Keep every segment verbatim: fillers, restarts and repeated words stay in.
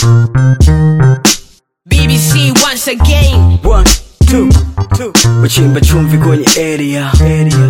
B B C once again. One, two, two. Wachimba chumvi kwenye area, area.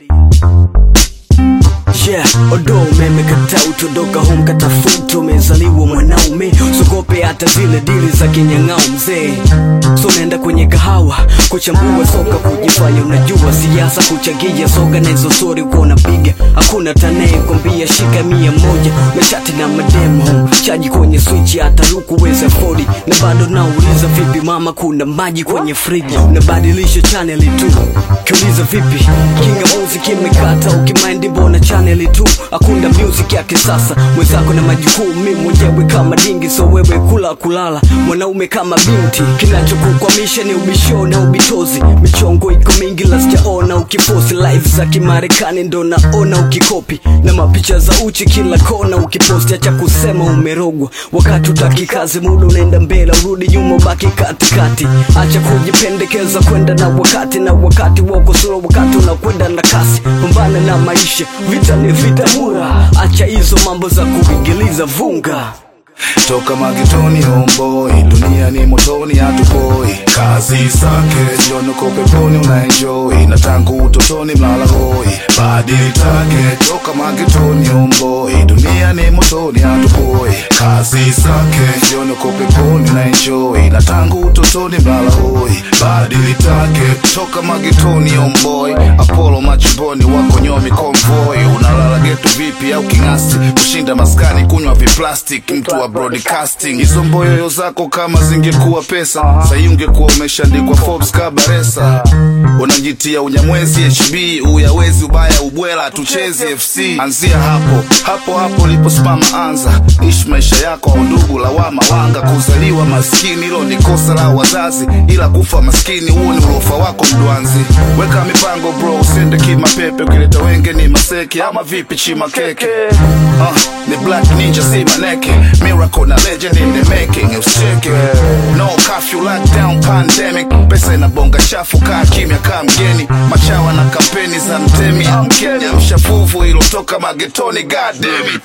Yeah, odo umeme kata utodoka home katafuto umezaliwa mwanaume. Usogope hata zile dili za kinyang'ao mzee. So nenda kwenye kahawa kuchambua soka, kujifanya unajua siasa, kuchagia soga na hizo story uko unapiga. Hakuna tanaye kwambia shika mia moja, meshati na mademo chaji kwenye switch hata ruku weza forty. Na bado nauliza vipi mama, kuna maji kwenye fridge? Unabadilisha channel tu, kiuliza vipi kinga music imekata, ukimind mbona channel tu. Hakuna music ya kisasa, mwenzako na majukumu, mimi mwenyewe kama dingi. So wewe kula kulala, mwanaume kama binti. Kinachokukwamisha ni ubisho na ubitozi, michongo iko mingi la sijaona. Ukiposti live za kimarekani ndo naona ukikopi, na mapicha za uchi kila kona ukiposti. Acha kusema umerogwa, wakati utaki kazi muda unaenda mbele, urudi nyuma baki katikati. Acha kujipendekeza kwenda na wakati, na wakati wako sura wakati unakwenda na kasi. Pambana na maisha, vita ni vita mura. Acha hizo mambo za kuingiliza vunga. Toka magetoni homeboy, dunia ni motoni hatupoi. Kazi zake jioni uko peponi unaenjoy, na tangu utotoni mlala hoi. Badili take toka magetoni homeboy, dunia ni motoni hatupoi. Kazi zake jioni uko peponi unaenjoy, na tangu utotoni mlala hoi. Badili take toka magetoni homeboy, Apollo machiboni wako nyomi convoy. Unalala geto vipi au kingasti, kushinda maskani kunywa viplastic, mtu wa broadcasting. Hizo mboyoyo zako kama zingekuwa pesa, sahi ungekuwa umeshaandikwa Forbes kabaresa. Unajitia unyamwezi H B, uyawezi ubaya ubwela tuchezi F C. Anzia hapo, hapo hapo lipo spama anza. Ishi maisha yako au ndugu lawama wanga. Kuzaliwa maskini ilo ni kosa la wazazi, ila kufa maskini huo ni ulofa wako mduanzi. Weka mipango bro, usende kima pepe, ukileta wenge ni maseki ama vipi chima keke. uh, Ni black ninja si maneke, miracle na legend in the making, usicheke. No curfew, lockdown, pandemic. Pesa ina bonga chafu, kaa kimya kaa mgeni. Machawa na kampeni za mtemi Mkenya mshafufu ilo toka magetoni, god damn it.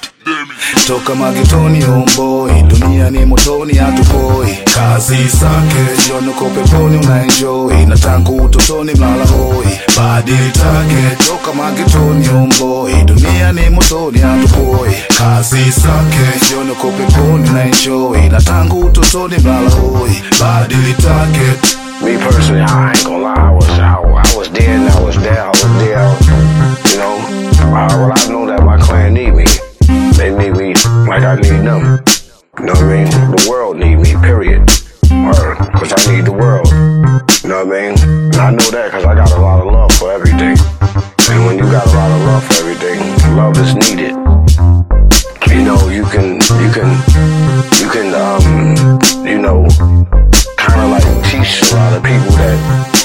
Toka magetoni homeboy, dunia ni motoni hatupoi. Kazi zake jioni uko peponi unaenjoy, na tangu utotoni mlala hoi. Badili take toka magetoni homeboy, dunia ni motoni hatupoi. Kazi zake jioni uko peponi unaenjoy, na tangu utotoni mlala hoi. Badili take. Me personally, I ain't gonna lie, I was, I, I was there and I was there, I was there, you know. Uh, well, I know that my clan need me. They need me like I need them. You know what I mean? The world need me, period. Or, cause I need the world. You know what I mean? And I know that cause I got a lot of love for everything. And when you got a lot of love for everything, love is needed. You know, you can, you can, you can, um, you know, kind of like teach a lot of people that